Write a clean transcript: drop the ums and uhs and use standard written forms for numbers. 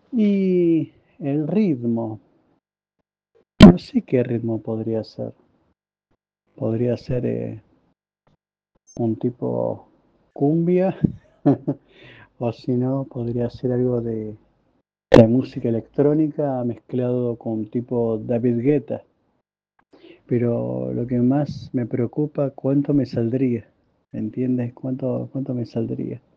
Y el ritmo, no sé qué ritmo podría ser. Podría ser un tipo cumbia, o si no, podría ser algo de música electrónica mezclado con tipo David Guetta. Pero lo que más me preocupa, ¿cuánto me saldría? ¿Entiendes? ¿Cuánto me saldría?